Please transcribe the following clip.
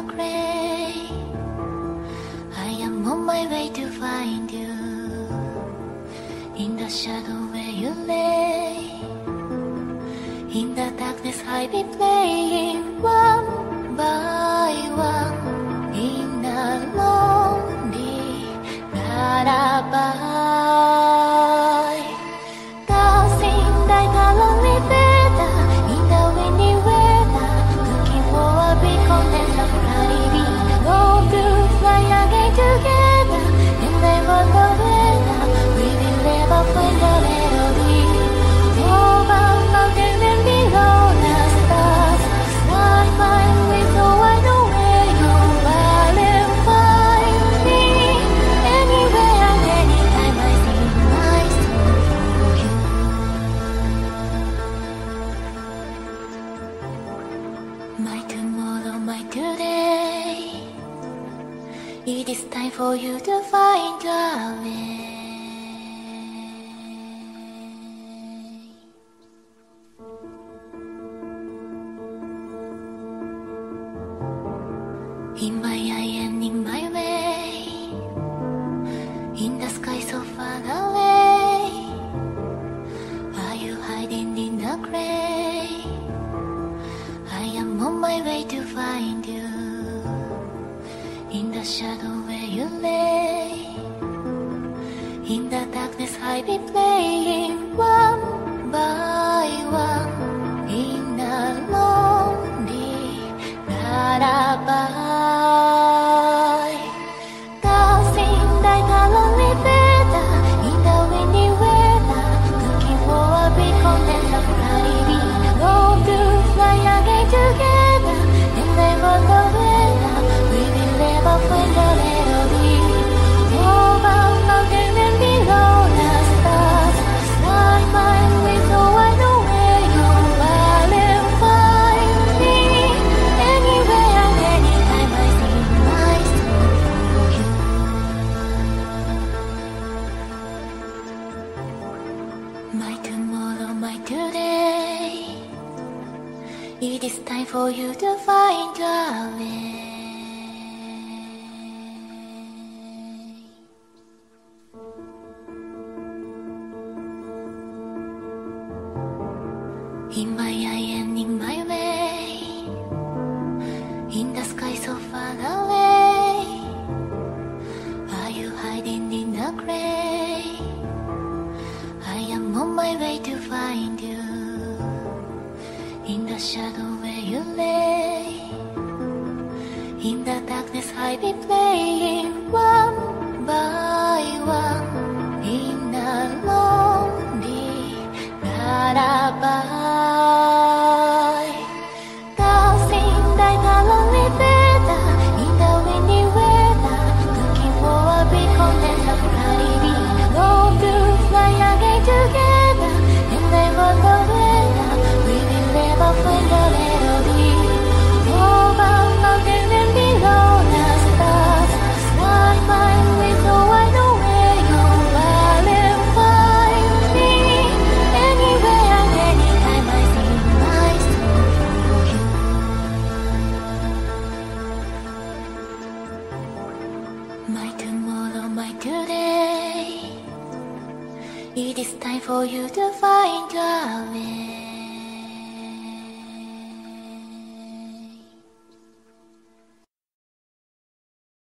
gray. I am on my way to find you in the shadow where you lay. In the darkness I'll be playing one by one in a lonely lullaby. Dancing like a lonely feather in the windy weather, looking for a beacon and a clarity. Go to fly again together, and I wonder whether we will ever find a melody. Over mountain and below the stars, start mine with so I know where you are and find me. Anywhere and anytime I sing my song for you. My tomorrow, my today, it is time for you to find a way. In my eye and in my way, in the sky so far away, are you hiding in the gray? I am on my way to find you in the shadow where you lay. In the darkness I'll be playing one by one in a lonely lullaby. Dancing like a lonely feather in the windy weather, looking for a beacon and a clarity. Go to fly again together, and I wonder whether we will ever find a melody. Over mountain and below the stars, start mine with so I know where you are and find me. Anywhere and anytime I sing my song for you. My tomorrow, my today, it is time for you to find a way. In my eye and in my way, in the sky so far away, are you hiding in the gray? I am on my way to find you in the shadow where you lay. In the darkness I'll be playing one by one in a lonely lullaby. Dancing like a lonely feather in the windy weather, looking for a beacon and a clarity. Go to fly again together, and I wonder whether we will ever find a melody. Over mountain and below the stars, start mine with so I know where you are and find me. Anywhere and anytime I sing my song for you. My tomorrow, my today, it is time for you to find a way.